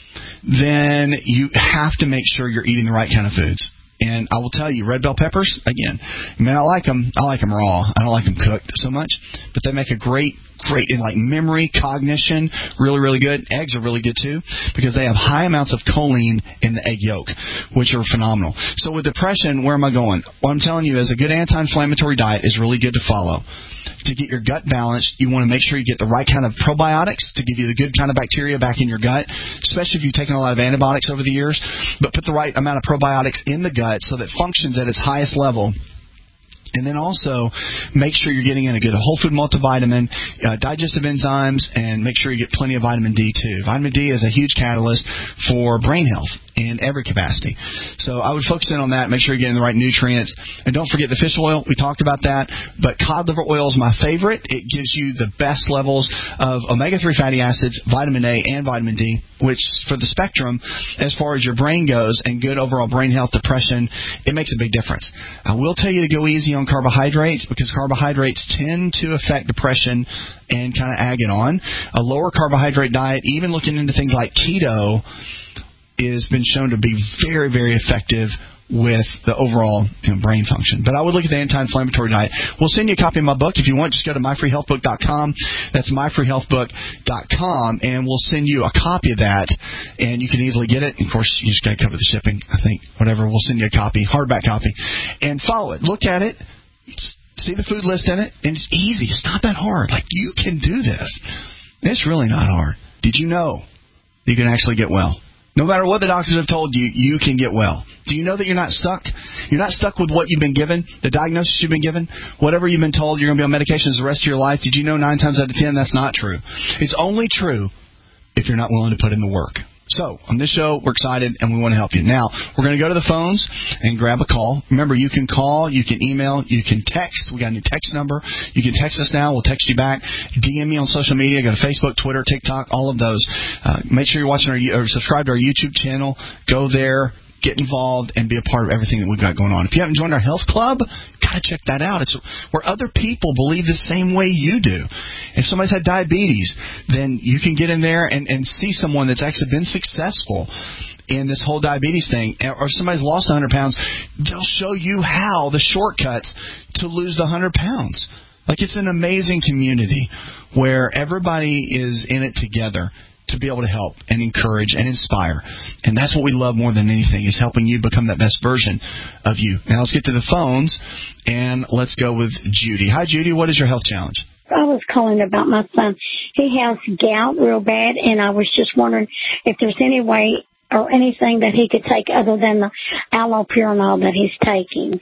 then you have to make sure you're eating the right kind of foods. And I will tell you, red bell peppers, again, I mean, I like them. I like them raw. I don't like them cooked so much. But they make a great, great, in like memory, cognition, really, really good. Eggs are really good, too, because they have high amounts of choline in the egg yolk, which are phenomenal. So with depression, where am I going? What I'm telling you is a good anti-inflammatory diet is really good to follow. To get your gut balanced, you want to make sure you get the right kind of probiotics to give you the good kind of bacteria back in your gut, especially if you've taken a lot of antibiotics over the years. But put the right amount of probiotics in the gut so that it functions at its highest level. And then also make sure you're getting in a good whole food multivitamin, uh, digestive enzymes, and make sure you get plenty of vitamin D too. Vitamin D is a huge catalyst for brain health in every capacity. So I would focus in on that, make sure you're getting the right nutrients. And don't forget the fish oil. We talked about that. But cod liver oil is my favorite. It gives you the best levels of omega three fatty acids, vitamin A, and vitamin D, which for the spectrum, as far as your brain goes and good overall brain health, depression, it makes a big difference. I will tell you to go easy on carbohydrates because carbohydrates tend to affect depression and kind of ag it on. A lower carbohydrate diet, even looking into things like keto, has been shown to be very, very effective with the overall, you know, brain function. But I would look at the anti-inflammatory diet. We'll send you a copy of my book. If you want, just go to my free health book dot com. That's my free health book dot com, and we'll send you a copy of that, and you can easily get it. And of course, you just got to cover the shipping, I think. Whatever, we'll send you a copy, hardback copy, and follow it. Look at it. See the food list in it, and it's easy. It's not that hard. Like, you can do this. It's really not hard. Did you know you can actually get well No matter what the doctors have told you, you can get well. Do you know that you're not stuck? You're not stuck with what you've been given, the diagnosis you've been given, whatever you've been told you're going to be on medications the rest of your life. Did you know nine times out of ten that's not true? It's only true if you're not willing to put in the work. So, on this show, we're excited, and we want to help you. Now, we're going to go to the phones and grab a call. Remember, you can call, you can email, you can text. We got a new text number. You can text us now. We'll text you back. D M me on social media. Go to Facebook, Twitter, TikTok, all of those. Uh, make sure you're watching our, or subscribe to our YouTube channel. Go there. Get involved and be a part of everything that we've got going on. If you haven't joined our health club, got to check that out. It's where other people believe the same way you do. If somebody's had diabetes, then you can get in there and, and see someone that's actually been successful in this whole diabetes thing. Or if somebody's lost one hundred pounds, they'll show you how, the shortcuts to lose the one hundred pounds. Like, it's an amazing community where everybody is in it together to be able to help and encourage and inspire. And that's what we love more than anything, is helping you become that best version of you. Now let's get to the phones, and let's go with Judy. Hi, Judy. What is your health challenge? I was calling about my son. He has gout real bad, and I was just wondering if there's any way or anything that he could take other than the allopurinol that he's taking.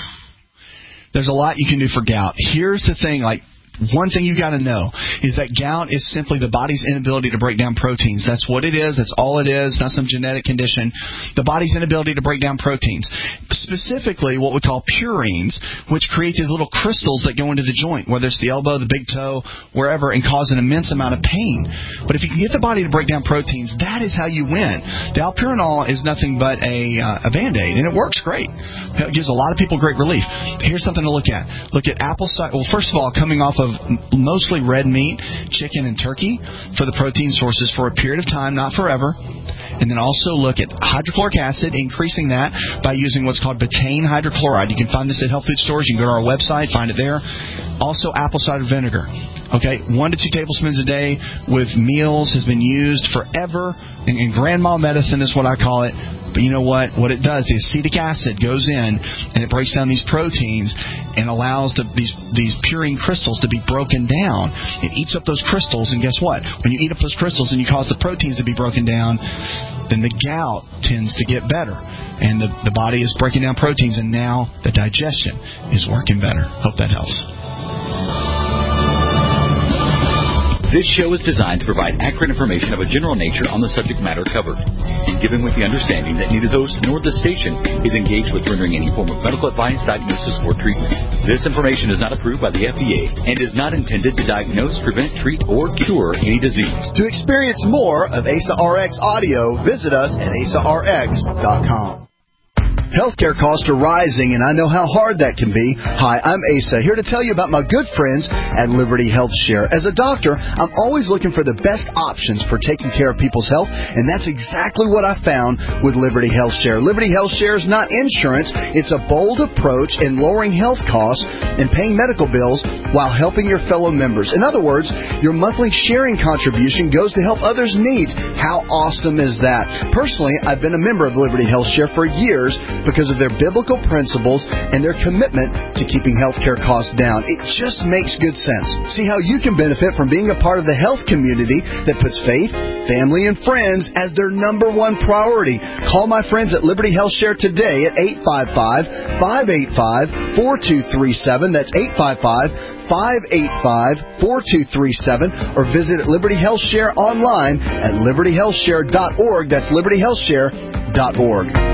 There's a lot you can do for gout. Here's the thing, like, one thing you got to know is that gout is simply the body's inability to break down proteins. That's what it is. That's all it is. Not some genetic condition. The body's inability to break down proteins. Specifically, what we call purines, which create these little crystals that go into the joint, whether it's the elbow, the big toe, wherever, and cause an immense amount of pain. But if you can get the body to break down proteins, that is how you win. The allopurinol is nothing but a, uh, a Band-Aid, and it works great. It gives a lot of people great relief. Here's something to look at. Look at apple cider. Well, first of all, coming off of mostly red meat, chicken, and turkey for the protein sources for a period of time, not forever. And then also look at hydrochloric acid, increasing that by using what's called betaine hydrochloride. You can find this at health food stores. You can go to our website, find it there. Also, apple cider vinegar. Okay, one to two tablespoons a day with meals has been used forever. In, in grand mal medicine is what I call it. But you know what? What it does, the acetic acid goes in and it breaks down these proteins and allows the, these these purine crystals to be broken down. It eats up those crystals, and guess what? When you eat up those crystals and you cause the proteins to be broken down, then the gout tends to get better. And the, the body is breaking down proteins, and now the digestion is working better. Hope that helps. This show is designed to provide accurate information of a general nature on the subject matter covered, and given with the understanding that neither host nor the station is engaged with rendering any form of medical advice, diagnosis, or treatment. This information is not approved by the F D A and is not intended to diagnose, prevent, treat, or cure any disease. To experience more of A S A R X audio, visit us at A S A R X dot com. Healthcare costs are rising, and I know how hard that can be. Hi, I'm Asa, here to tell you about my good friends at Liberty Health Share. As a doctor, I'm always looking for the best options for taking care of people's health, and that's exactly what I found with Liberty Health Share. Liberty Health Share is not insurance. It's a bold approach in lowering health costs and paying medical bills while helping your fellow members. In other words, your monthly sharing contribution goes to help others' needs. How awesome is that? Personally, I've been a member of Liberty Health Share for years, because of their biblical principles and their commitment to keeping healthcare costs down. It just makes good sense. See how you can benefit from being a part of the health community that puts faith, family, and friends as their number one priority. Call my friends at Liberty Health Share today at eight five five, five eight five, four two three seven. That's eight five five, five eight five, four two three seven. Or visit Liberty Health Share online at liberty health share dot org. That's liberty health share dot org.